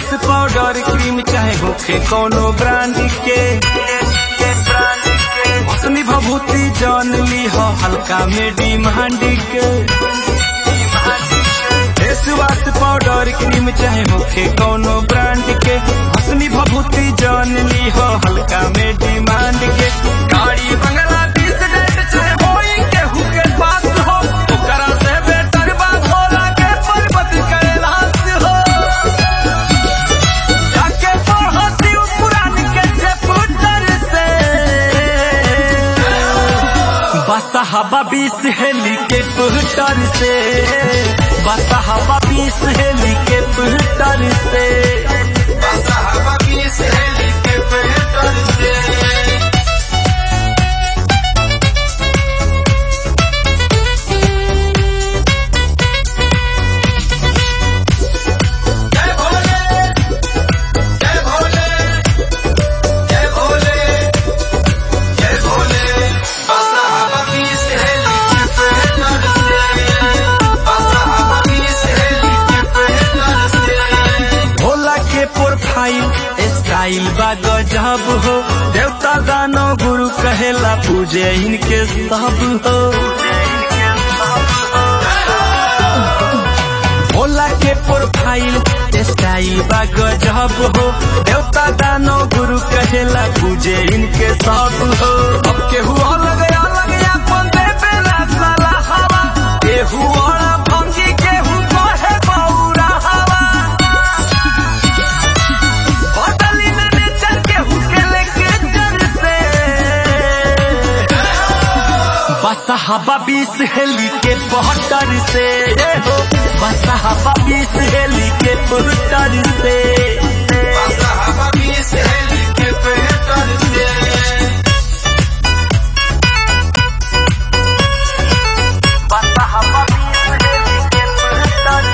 Wash powder cream चाहे होखे कोनो ब्रांड के मौसमी भभूति जान ली हो हल्का में डिमांड के। फेस वाश पाउडर क्रीम चाहे होखे कोनो ब्रांड के मौसमी भभूति जान ली हो हल्का में डिमांड के। गाड़ी बंगला बीस डेट चाहे होई केहू के पास हो ओकरा से बेटर बात होला के पर्वत कैलाश हो। जाके पढ़ती पुरान के चैप्टर से बसा हवा 20 हेलीकॉप्टर से बसा हवा 20 हेलीकॉप्टर से बसा हवा 20 हेलीकॉप्टर से। स्टाइल बा गजब हो देवता दानो गुरु कहेला पूजे इनके सब हो। भोला के प्रोफाइल स्टाइल बा गजब हो देवता दानो गुरु कहेला पूजे इनके सब हो। अब केहू अलग अपन बेला साला हवा केहू और भंगी केहू कहे बौरा हवा। बसा हवा 20 हेलीकॉप्टर से हो बसा हवा 20 हेलीकॉप्टर से बसा हवा 20 हेलीकॉप्टर से। बसा हवा 20 हेलीकॉप्टर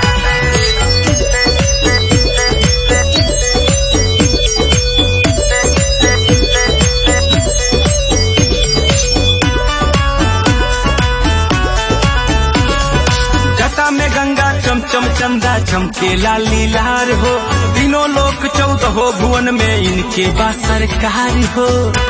में गंगा चमचम चंदा चमकेला लीलार हो। तीनों लोक 14 भुवन में इनके बा सरकार हो।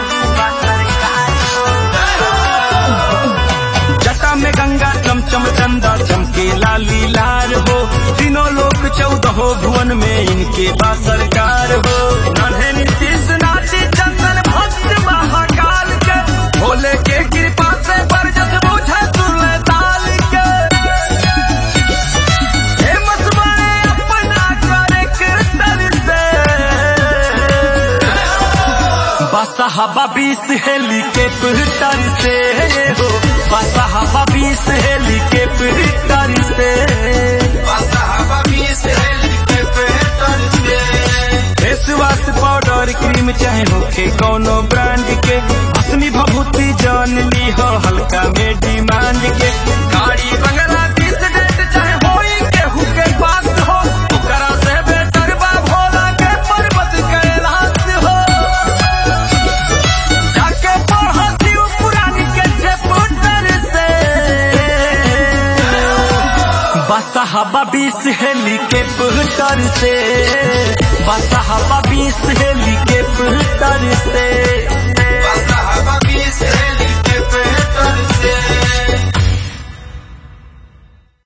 जटा में गंगा चमचम चंदा चमकेला लीलार हो। तीनों लोक 14 भुवन में इनके बा सरकार हो। नन्हे नीतीश नाची चंदन भक्त महाकाल के भोले के कृपा से बरजस बुझे सुरले ताल के। बसा हवा 20 हेलीकॉप्टर से हो बसा हवा 20 हेलीकॉप्टर से बसा हवा 20 हेलीकॉप्टर से। फेस वाश पाउडर क्रीम चाहे होखे कोनो ब्रांड के मौसमी भभूति जान ली हो हल्का में डिमांड के। गाड़ी बंगला 20 डेट चाहे होई केहू के पास हो ओकरा से बेटर बा भोला के पर्वत कैलाश हो। बसा हवा 20 हेलीकॉप्टर से बसा हवा 20 हेलीकॉप्टर से।